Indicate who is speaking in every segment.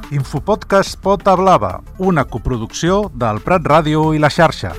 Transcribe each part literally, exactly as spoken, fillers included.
Speaker 1: Infopodcast Pota Blava, una coproducció del Prat Ràdio i la xarxa.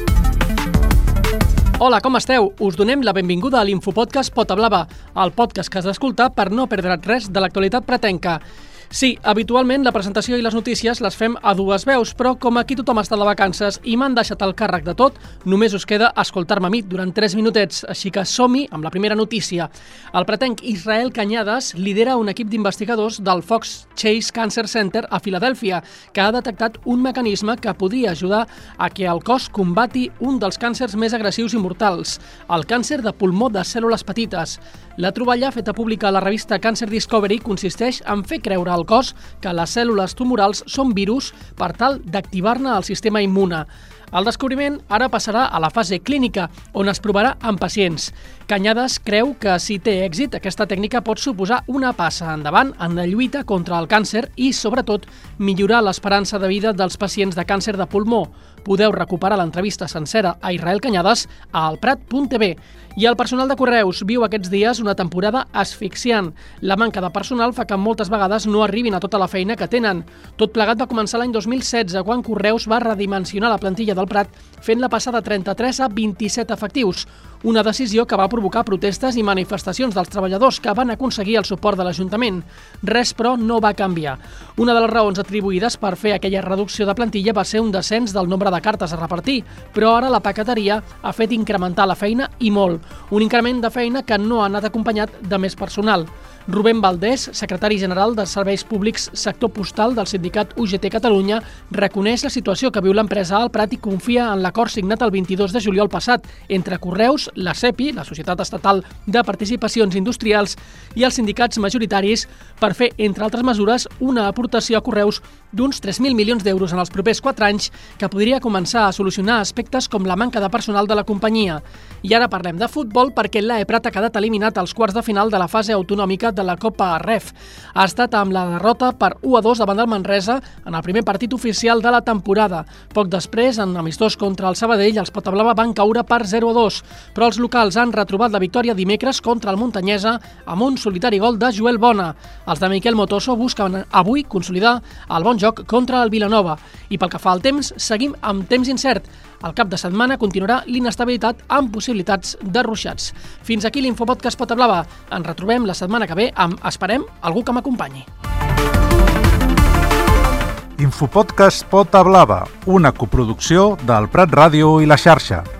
Speaker 2: Hola, com esteu? Us donem la benvinguda a l'Infopodcast Pota Blava, el podcast que has d'escoltar per no perdre res de l'actualitat pratenca. Sí, habitualment la presentació i les notícies les fem a dues veus, però com aquí tothom està de vacances i m'han deixat el càrrec de tot, només us queda escoltar-me a mi durant tres minutets, així que som-hi amb la primera notícia. El pratenc Israel Cañadas lidera un equip d'investigadors del Fox Chase Cancer Center a Filadèlfia, que ha detectat un mecanisme que podria ajudar a que el cos combati un dels càncers més agressius i mortals, el càncer de pulmó de cèl·lules petites. La troballa feta pública a la revista Cancer Discovery consisteix en fer creure al cos que les cèl·lules tumorals són virus per tal d'activar-ne el sistema immune. El descobriment ara passarà a la fase clínica, on es provarà en pacients. Cañadas creu que si té èxit, aquesta tècnica pot suposar una passa endavant en la lluita contra el càncer i, sobretot, millorar l'esperança de vida dels pacients de càncer de pulmó. Podeu recuperar l'entrevista sencera a Israel Cañadas a alprat punt tv. I el personal de Correus viu aquests dies una temporada asfixiant. La manca de personal fa que moltes vegades no arribin a tota la feina que tenen. Tot plegat va començar l'any dos mil setze, quan Correus va redimensionar la plantilla del Prat, fent-la passar de trenta-tres a vint-i-set efectius. Una decisió que va provocar protestes i manifestacions dels treballadors que van aconseguir el suport de l'Ajuntament. Res, però, no va canviar. Una de les raons atribuïdes per fer aquella reducció de plantilla va ser un descens del nombre de cartes a repartir, però ara la paqueteria ha fet incrementar la feina i molt. Un increment de feina que no ha anat acompanyat de més personal. Rubén Valdés, secretari general de Serveis Públics Sector Postal del sindicat U G T Catalunya, reconeix la situació que viu l'empresa al Prat i confia en l'acord signat el vint-i-dos de juliol passat entre Correus, la SEPI, la Societat Estatal de Participacions Industrials, i els sindicats majoritaris per fer, entre altres mesures, una aportació a Correus d'uns tres mil milions d'euros en els propers quatre anys que podria començar a solucionar aspectes com la manca de personal de la companyia. I ara parlem de futbol perquè l'A E Prat ha quedat eliminat als quarts de final de la fase autonòmica de la Copa Ref. Ha estat amb la derrota per u a dos davant del Manresa en el primer partit oficial de la temporada. Poc després, en amistós contra el Sabadell, els Pota Blava van caure per zero a dos, però els locals han retrobat la victòria dimecres contra el Montanyesa amb un solitari gol de Joel Bona. Els de Miquel Motoso busquen avui consolidar el bon joc contra el Vilanova. I pel que fa al temps, seguim amb temps incert. Al cap de setmana continuarà l'inestabilitat amb possibilitats de ruixats. Fins aquí l'Infopodcast Pota Blava. Ens retrobem la setmana que ve amb, esperem, algú que m'acompanyi.
Speaker 1: Infopodcast Pota Blava, una coproducció del Prat Ràdio i la xarxa.